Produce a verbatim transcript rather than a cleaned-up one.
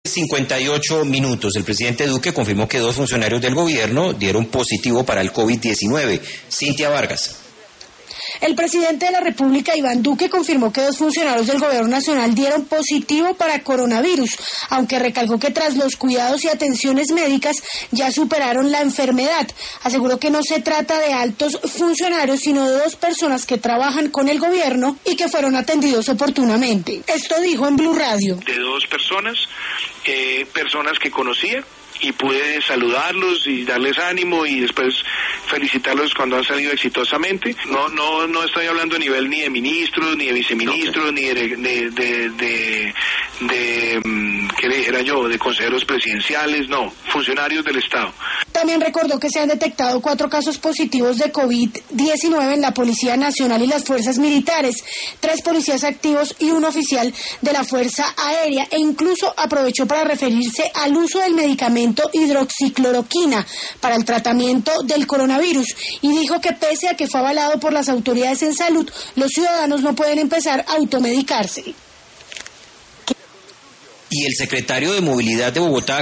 cincuenta y ocho minutos. El presidente Duque confirmó que dos funcionarios del gobierno dieron positivo para el COVID diecinueve. Cintia Vargas. El presidente de la República, Iván Duque, confirmó que dos funcionarios del Gobierno Nacional dieron positivo para coronavirus, aunque recalcó que tras los cuidados y atenciones médicas ya superaron la enfermedad. Aseguró que no se trata de altos funcionarios, sino de dos personas que trabajan con el gobierno y que fueron atendidos oportunamente. Esto dijo en Blue Radio. De dos personas, eh, personas que conocía, y pude saludarlos y darles ánimo y después felicitarlos cuando han salido exitosamente. No no no estoy hablando a nivel ni de ministros, ni de viceministros, okay. ni de de de, de, de ¿qué le dijera yo? De consejeros presidenciales, no, funcionarios del Estado. También recordó que se han detectado cuatro casos positivos de COVID diecinueve en la Policía Nacional y las Fuerzas Militares, tres policías activos y un oficial de la Fuerza Aérea, e incluso aprovechó para referirse al uso del medicamento hidroxicloroquina para el tratamiento del coronavirus y dijo que pese a que fue avalado por las autoridades en salud, los ciudadanos no pueden empezar a automedicarse. Y el secretario de Movilidad de Bogotá,